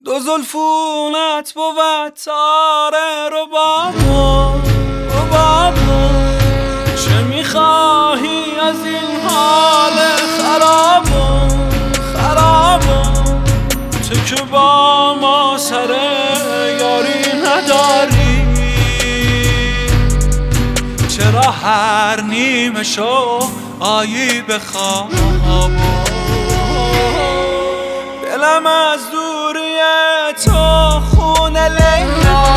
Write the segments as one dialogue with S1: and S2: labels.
S1: دو زلفونت بود تار ربابو چه میخواهی از این حال خرابو تو که با ما سر یاری نداری، چرا هر نیمه شو آیی به خوابو؟ دلم از دوری تو خونه لیلا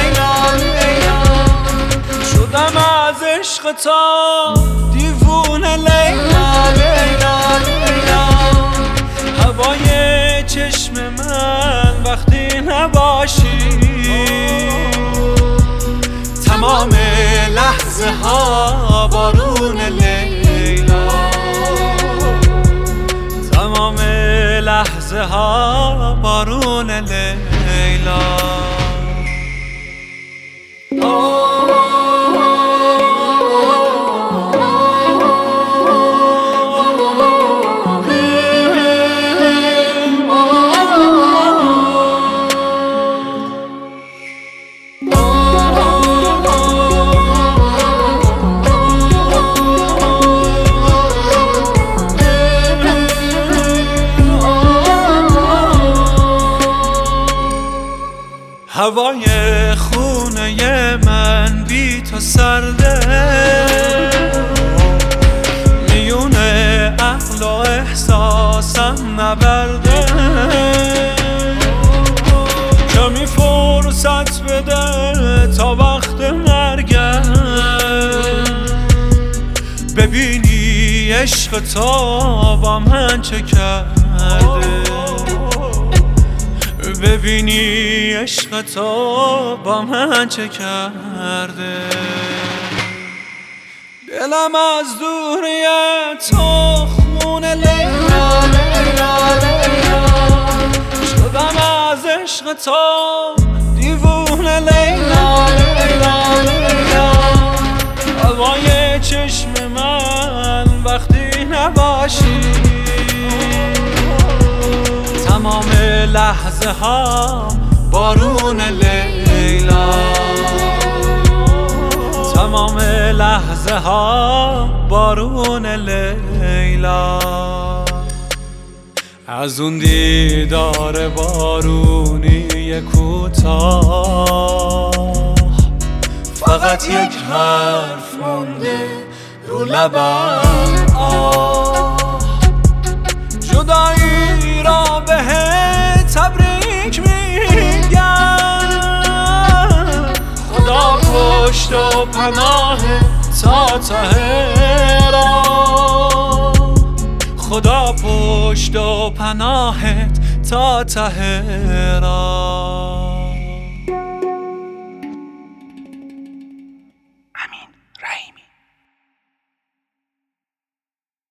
S1: شدم از عشق تو دیوونه لیلا هوای چشم من وقتی نباشی تمام لحظه ها بارون لیلا، تمام لحظه ها بارون لیلا. هوای خونه من بی تو سرده، میون عقل و احساسم نبرده، کمی فرصت بده تا وقت مرگم ببینی عشق تو با من چه کرده، ببینی عشق تو با من چه کرده. دلم از دوری تو خونه لیلا شدم از عشق تو دیوونه لیلا هوای چشم من وقتی نباشی تمام لحظه ها بارون لیلا، تمام لحظه ها بارون لیلا. از اون دیدار بارونی کوتاه فقط یک حرف مونده رو لبم، جدایی را بهت تبریک میگم، خدا پشت و پناه تا تهران، خدا پشت و پناهت تا تهران.